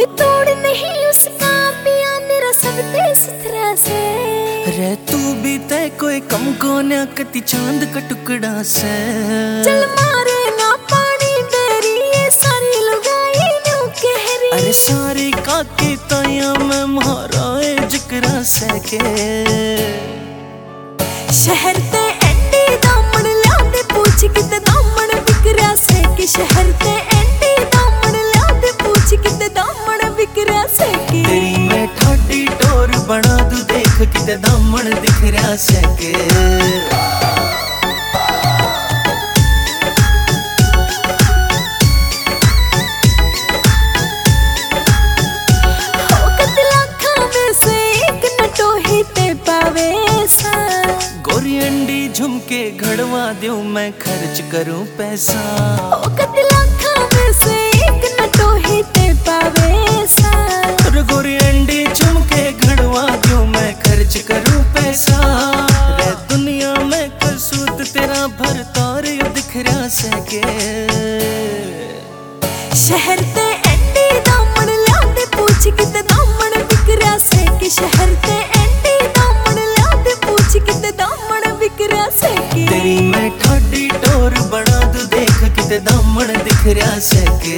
कोई तोड़ नहीं उसका, पिया मेरा सब दे सुथरा से। रे तू भी तय कोई कम को न कति चांद का टुकड़ा से। चल मारे ना पानी बेरी, ये सारी लुगाई न्यू कहरी। अरे सारी काकी ताया में मारा जिक्रा से के। शहर ते एंडी दामन ला दे पूछ किते दामन बिकरा से कि। शहर ते एंडी दामन ला दे पूछ किते दामन बिकरा से कि। तेरी मैं ठाडी टोर बना दूं देख किते दामन दिख रहा से के। झुमके घड़वा दूं मैं खर्च करूं पैसा। लाखा में से एक नटो ही ते पावे सा। गोरी अंडी झुमके घड़वा दूं मैं खर्च करूं पैसा। रे दुनिया में कसूत तेरा भरतार यू दिख रहा से के। शहर ते एंडी दामन ला दे पूछ किते दामन बिकरा से कि। शहर ते एंडी दामन ला दे पूछ किते दामन बिकरा से कि। तेरी मैं ठाडी टोर बना दूं देख किते दामन दिख रहा से के।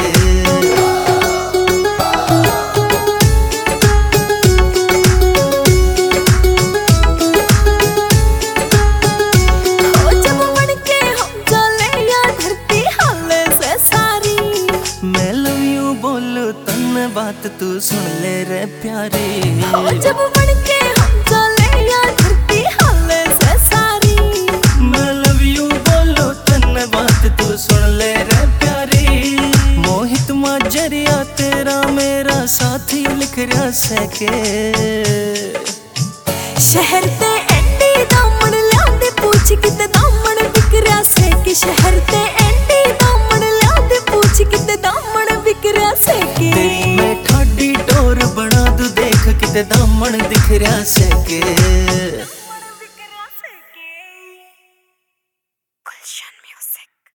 बात तू सुन ले रे प्यारी। जब बन के हम चले या धरती हाले से सारी। मैं लव यू बोलो तन बात तू सुन ले रे प्यारी। मोहित माजरिया तेरा मेरा साथी लिख रहा से के। शहर ते एंडी दामन ला दे पूछ किते दामन बिकरा से कि। शहर ते एंडी दामन ला दे पूछ किते दामन बिकरा से कि। बना दूं देख किते दामन दिख रहा से के।